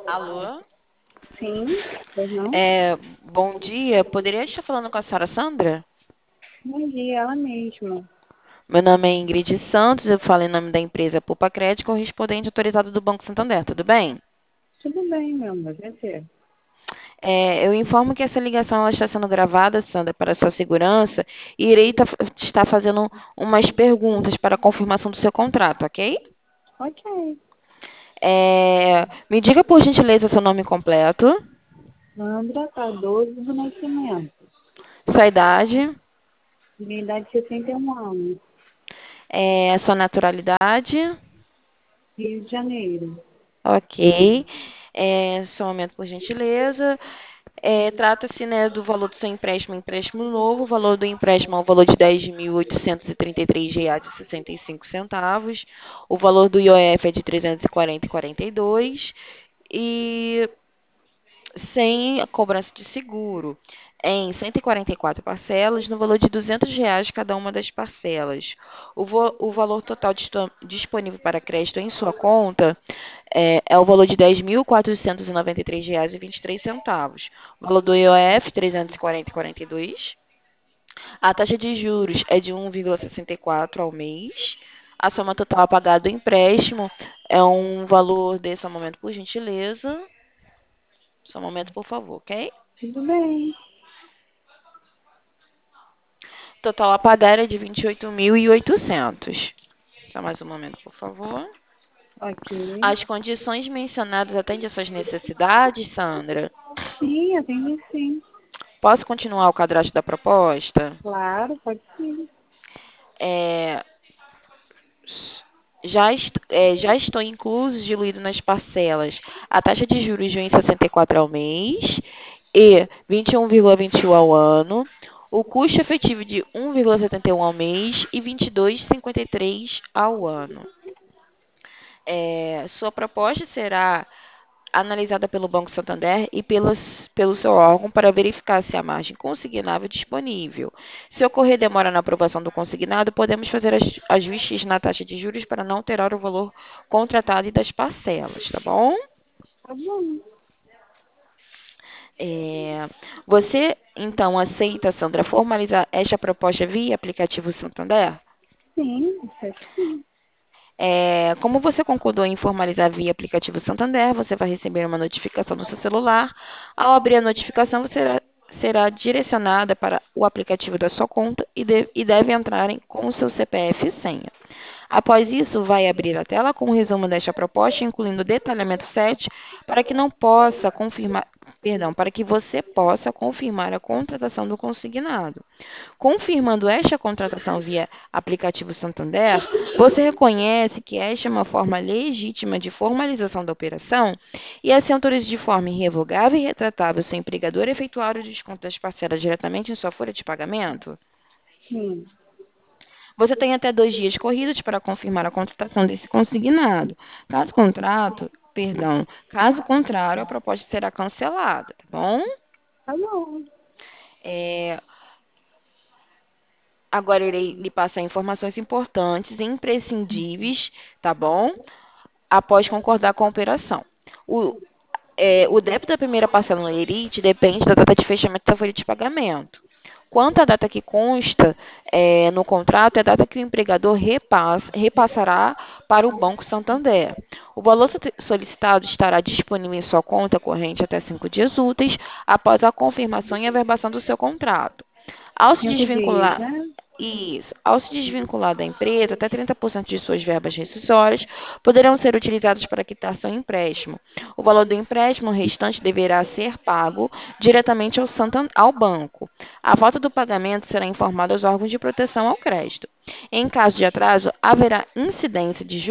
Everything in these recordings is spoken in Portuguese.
Alô? Sim, pois não? Bom dia. Poderia estar falando com a senhora Sandra? Bom dia, ela mesma. Meu nome é Ingrid Santos, eu falo em nome da empresa Poupa Crédito, correspondente autorizado do Banco Santander, tudo bem? Tudo bem, meu amor, vai ser. Eu informo que essa ligação ela está sendo gravada, Sandra, para sua segurança, e irei estar fazendo umas perguntas para a confirmação do seu contrato, ok? Ok. Me diga, por gentileza, seu nome completo, Sandra Cardoso do Nascimento. sua idade, Minha idade é 61 anos. sua naturalidade. Rio de Janeiro. Ok. Só um momento, por gentileza. Trata-se, né, do valor do seu empréstimo, empréstimo novo. O valor do empréstimo é o valor de R$ 10.833,65. O valor do IOF é de 340,42. E sem a cobrança de seguro, em 144 parcelas, no valor de R$ 200 cada uma das parcelas. O valor total disponível para crédito em sua conta é o valor de R$ 10.493,23. O valor do IOF, R$ 340,42. A taxa de juros é de 1,64 ao mês. A soma total a pagar do empréstimo é um valor desse momento, por gentileza. Só um momento, por favor, ok? Tudo bem. Total a pagar é de 28.800. Só mais um momento, por favor. Ok. As condições mencionadas atendem às suas necessidades, Sandra? Sim, atende sim. Posso continuar o cadastro da proposta? Claro, pode sim. É, já estou incluso, diluído nas parcelas, a taxa de juros de 1,64 ao mês e 21,21 ao ano, o custo efetivo de 1,71 ao mês e 22,53 ao ano. Sua proposta será analisada pelo Banco Santander e pelo seu órgão para verificar se a margem consignável é disponível. Se ocorrer demora na aprovação do consignado, podemos fazer ajustes na taxa de juros para não alterar o valor contratado e das parcelas, tá bom? Tá bom. É, Você, então, aceita, Sandra, formalizar esta proposta via aplicativo Santander? Sim, acho que sim. Como você concordou em formalizar via aplicativo Santander, você vai receber uma notificação no seu celular. Ao abrir a notificação, você será direcionada para o aplicativo da sua conta e deve entrar com o seu CPF e senha. Após isso, vai abrir a tela com o resumo desta proposta, incluindo o detalhamento 7, para que não possa confirmar, perdão, para que você possa confirmar a contratação do consignado. Confirmando esta contratação via aplicativo Santander, você reconhece que esta é uma forma legítima de formalização da operação e assim autoriza de forma irrevogável e retratável seu empregador efetuar o desconto das parcelas diretamente em sua folha de pagamento? Sim. Você tem até 2 dias corridos para confirmar a contratação desse consignado. Caso contrário, a proposta será cancelada, tá bom? Tá bom. É, Agora irei lhe passar informações importantes e imprescindíveis, tá bom? Após concordar com a operação. O, o débito da primeira parcela no Lerite depende da data de fechamento da folha de pagamento. Quanto à data que consta no contrato, é a data que o empregador repassará para o Banco Santander. O valor solicitado estará disponível em sua conta corrente até 5 dias úteis após a confirmação e averbação do seu contrato. Ao se 5 dias, desvincular né? Ao se desvincular da empresa, até 30% de suas verbas rescisórias poderão ser utilizadas para quitar seu empréstimo. O valor do empréstimo restante deverá ser pago diretamente ao banco. A falta do pagamento será informada aos órgãos de proteção ao crédito. Em caso de atraso, haverá incidência de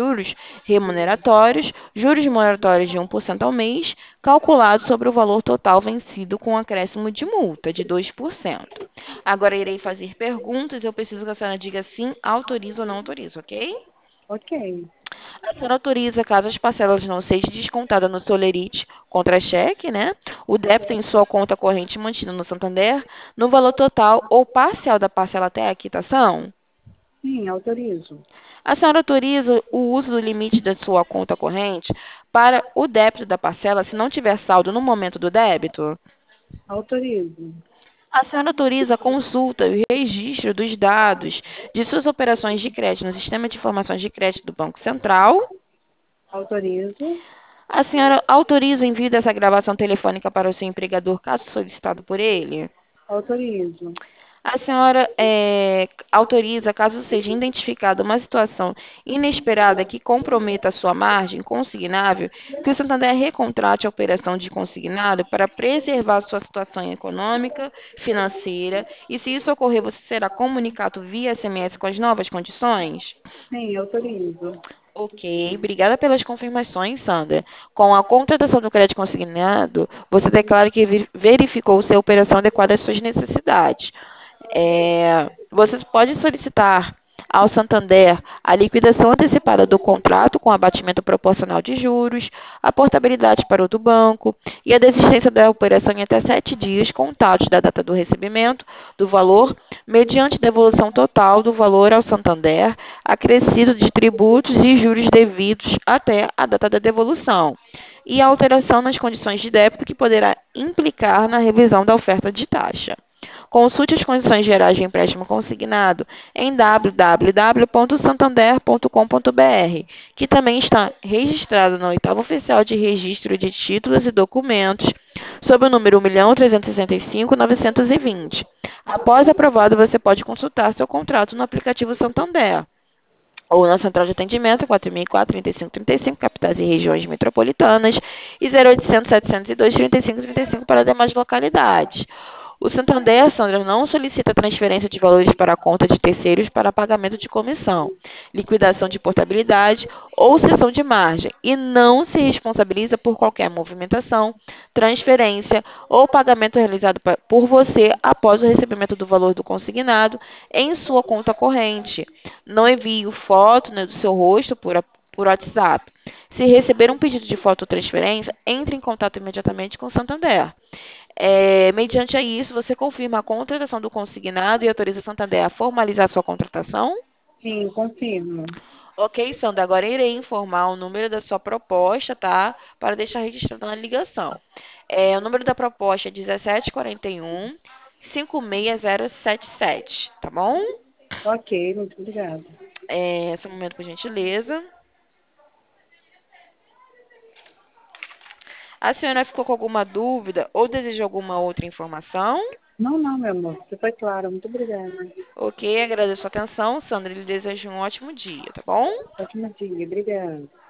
juros moratórios de 1% ao mês, calculados sobre o valor total vencido com acréscimo de multa de 2%. Agora irei fazer perguntas. Eu preciso que a senhora diga sim, autoriza ou não autoriza, ok? Ok. A senhora autoriza caso as parcelas não sejam descontadas no Solerite contra-cheque, né? O débito em sua conta corrente mantido no Santander, no valor total ou parcial da parcela até a quitação? Sim, autorizo. A senhora autoriza o uso do limite da sua conta corrente para o débito da parcela se não tiver saldo no momento do débito? Autorizo. A senhora autoriza a consulta e o registro dos dados de suas operações de crédito no Sistema de Informações de Crédito do Banco Central? Autorizo. A senhora autoriza o envio dessa gravação telefônica para o seu empregador, caso solicitado por ele? Autorizo. A senhora autoriza, caso seja identificada uma situação inesperada que comprometa a sua margem consignável, que o Santander recontrate a operação de consignado para preservar sua situação econômica, financeira, e se isso ocorrer, você será comunicado via SMS com as novas condições? Sim, autorizo. Ok, obrigada pelas confirmações, Sandra. Com a contratação do crédito consignado, você declara que verificou se a operação adequada às suas necessidades. Você pode solicitar ao Santander a liquidação antecipada do contrato com abatimento proporcional de juros, a portabilidade para outro banco e a desistência da operação em até 7 dias contados da data do recebimento do valor, mediante devolução total do valor ao Santander, acrescido de tributos e juros devidos até a data da devolução, e a alteração nas condições de débito que poderá implicar na revisão da oferta de taxa. Consulte as condições gerais de empréstimo consignado em www.santander.com.br, que também está registrado na Oitava Oficial de Registro de Títulos e Documentos, sob o número 1.365.920. Após aprovado, você pode consultar seu contrato no aplicativo Santander ou na central de atendimento 4004-3535, capitais e regiões metropolitanas, e 0800-702-3535 para demais localidades. O Santander, Sandra, não solicita transferência de valores para a conta de terceiros para pagamento de comissão, liquidação de portabilidade ou cessão de margem e não se responsabiliza por qualquer movimentação, transferência ou pagamento realizado por você após o recebimento do valor do consignado em sua conta corrente. Não envie foto, né, do seu rosto por WhatsApp. Se receber um pedido de foto ou transferência, entre em contato imediatamente com o Santander. Mediante a isso, você confirma a contratação do consignado e autoriza o Santander a formalizar sua contratação? Sim, confirmo. Ok, Sandra, agora irei informar o número da sua proposta, tá? Para deixar registrado na ligação. O número da proposta é 1741 56077, tá bom? Ok, muito obrigada. Esse é o momento, por gentileza. A senhora ficou com alguma dúvida ou deseja alguma outra informação? Não, não, meu amor. Você foi clara. Muito obrigada. Ok, agradeço a atenção. Sandra, lhe desejo um ótimo dia, tá bom? Ótimo dia. Obrigada.